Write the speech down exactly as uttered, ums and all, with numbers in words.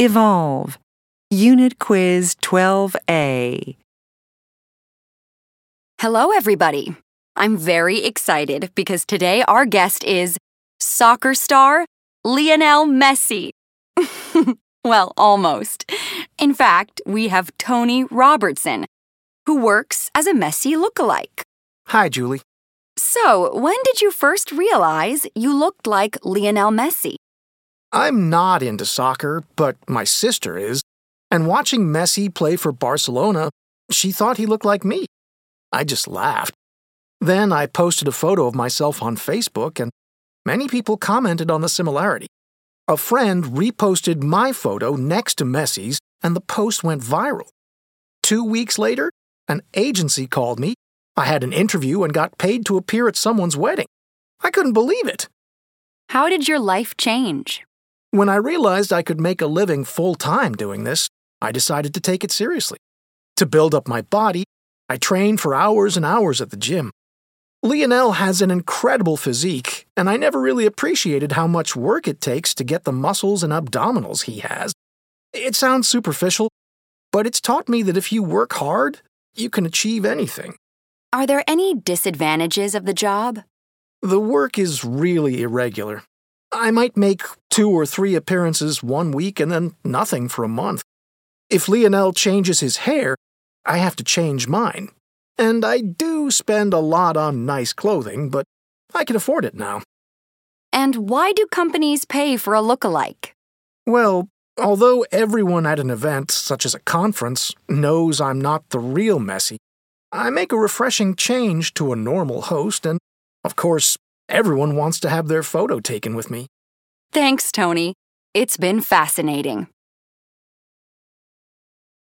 Evolve. Unit Quiz twelve A. Hello, everybody. I'm very excited because today our guest is soccer star Lionel Messi. Well, almost. In fact, we have Tony Robertson, who works as a Messi lookalike. Hi, Julie. So, when did you first realize you looked like Lionel Messi? I'm not into soccer, but my sister is. And watching Messi play for Barcelona, she thought he looked like me. I just laughed. Then I posted a photo of myself on Facebook, and many people commented on the similarity. A friend reposted my photo next to Messi's, and the post went viral. Two weeks later, an agency called me. I had an interview and got paid to appear at someone's wedding. I couldn't believe it. How did your life change? When I realized I could make a living full-time doing this, I decided to take it seriously. To build up my body, I trained for hours and hours at the gym. Lionel has an incredible physique, and I never really appreciated how much work it takes to get the muscles and abdominals he has. It sounds superficial, but it's taught me that if you work hard, you can achieve anything. Are there any disadvantages of the job? The work is really irregular. I might make two or three appearances one week and then nothing for a month. If Lionel changes his hair, I have to change mine. And I do spend a lot on nice clothing, but I can afford it now. And why do companies pay for a lookalike? Well, although everyone at an event, such as a conference, knows I'm not the real Messi, I make a refreshing change to a normal host, and, of course, everyone wants to have their photo taken with me. Thanks, Tony. It's been fascinating.